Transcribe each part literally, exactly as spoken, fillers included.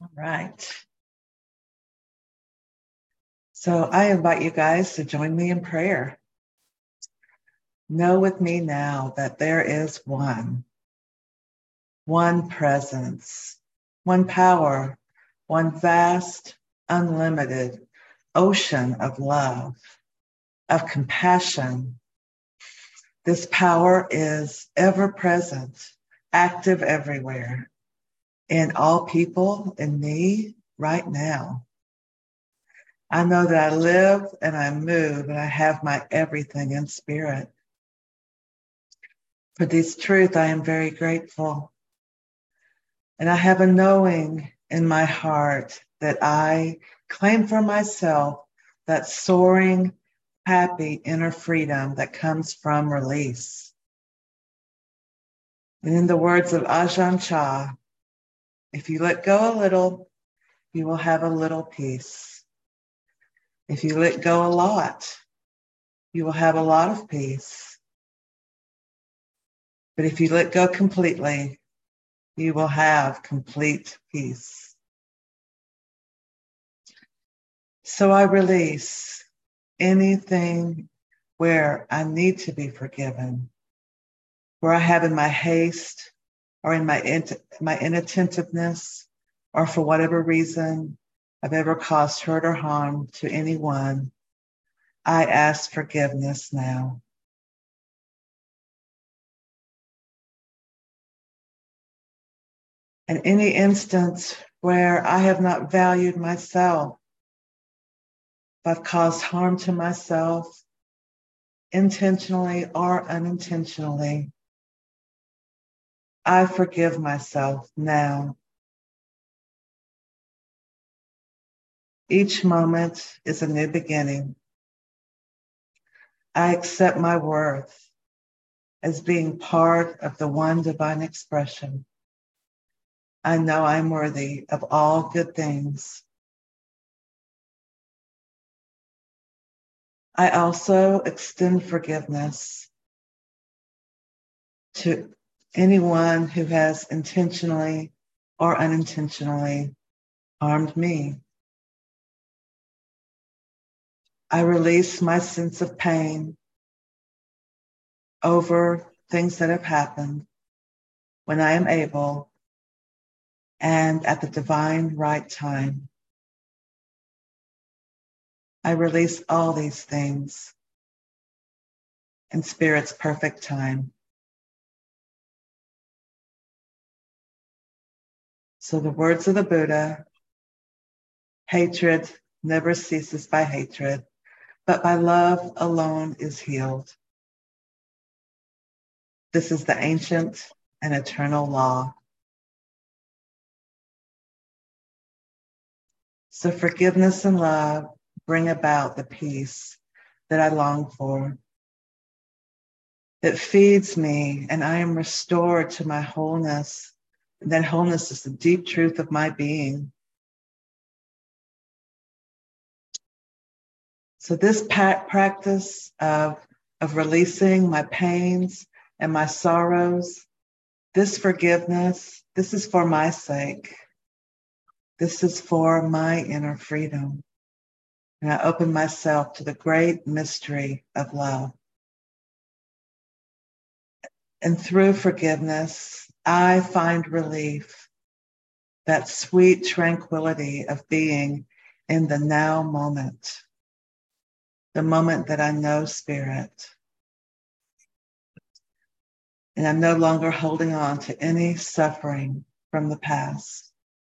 All right. So I invite you guys to join me in prayer. Know with me now that there is one, one presence, one power, one vast, unlimited ocean of love, of compassion. This power is ever present, active everywhere, in all people, in me right now. I know that I live and I move and I have my everything in spirit. For this truth, I am very grateful. And I have a knowing in my heart that I claim for myself that soaring, happy inner freedom that comes from release. And in the words of Ajahn Chah, if you let go a little, you will have a little peace. If you let go a lot, you will have a lot of peace. But if you let go completely, you will have complete peace. So I release anything where I need to be forgiven, where I have in my haste or in my, int- my inattentiveness, or for whatever reason I've ever caused hurt or harm to anyone, I ask forgiveness now. In any instance where I have not valued myself, if I've caused harm to myself, intentionally or unintentionally, I forgive myself now. Each moment is a new beginning. I accept my worth as being part of the one divine expression. I know I'm worthy of all good things. I also extend forgiveness to anyone who has intentionally or unintentionally harmed me. I release my sense of pain over things that have happened when I am able and at the divine right time. I release all these things in Spirit's perfect time. So the words of the Buddha, hatred never ceases by hatred, but by love alone is healed. This is the ancient and eternal law. So forgiveness and love bring about the peace that I long for. It feeds me and I am restored to my wholeness. And that wholeness is the deep truth of my being. So this pa- practice of, of releasing my pains and my sorrows, this forgiveness, this is for my sake. This is for my inner freedom. And I open myself to the great mystery of love. And through forgiveness, I find relief, that sweet tranquility of being in the now moment, the moment that I know Spirit. And I'm no longer holding on to any suffering from the past.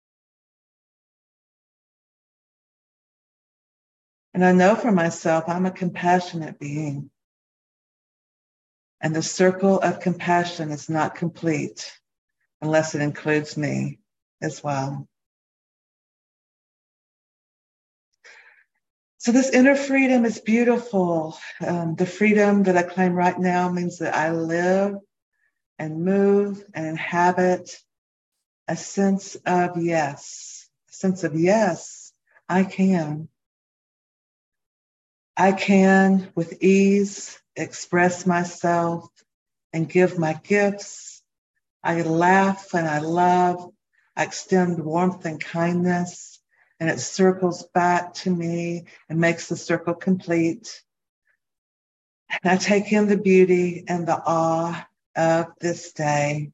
And I know for myself, I'm a compassionate being. And the circle of compassion is not complete unless it includes me as well. So this inner freedom is beautiful. Um, the freedom that I claim right now means that I live and move and inhabit a sense of yes, a sense of yes, I can. I can with ease express myself and give my gifts. I laugh and I love I extend warmth and kindness, and it circles back to me and makes the circle complete. And I take in the beauty and the awe of this day.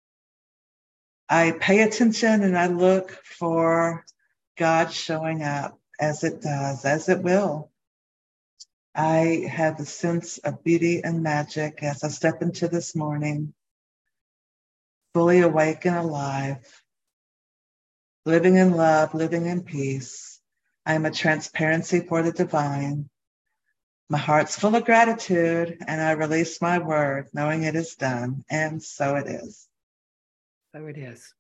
I pay attention and I look for God showing up as it does, as it will. I have a sense of beauty and magic as I step into this morning, fully awake and alive, living in love, living in peace. I am a transparency for the divine. My heart's full of gratitude, and I release my word, knowing it is done, and so it is. So it is.